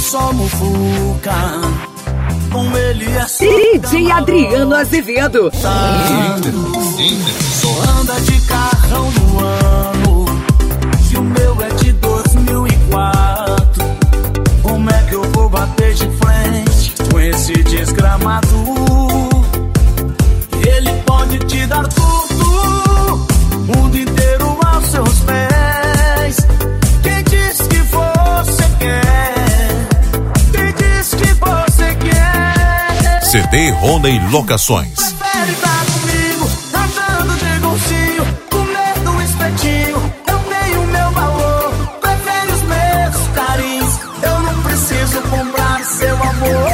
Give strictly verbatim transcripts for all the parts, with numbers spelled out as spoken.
só mufuca. Com ele é só D J Adriano Azevedo. Só anda de carrão no ano, se o meu é de dois mil e quatro. Como é que eu vou bater de frente com esse desgramado? Ele pode te dar tudo, o mundo inteiro aos seus pés. Quem diz que você quer? Quem diz que você quer? C D Rony Locações. Prefere estar comigo, andando de golzinho, comer do espetinho. Eu tenho meu valor, prefere os meus carinhos. Eu não preciso comprar seu amor.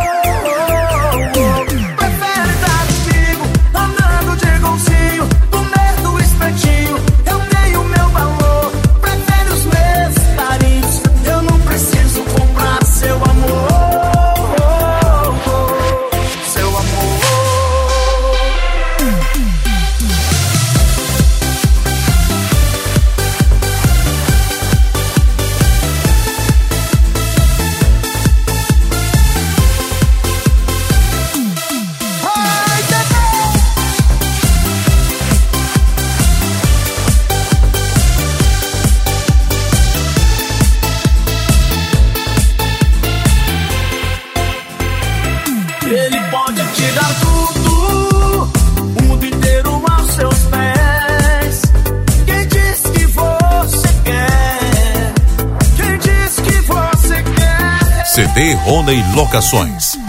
Prefere estar comigo, andando de golzinho, comer do espetinho. Eu tenho meu valor, prefere os meus carinhos. Eu não preciso comprar seu amor. Seu amor. Ai, ele pode te dar tudo, o mundo inteiro aos seus pés. Quem diz que você quer? Quem diz que você quer? C D Rony Locações.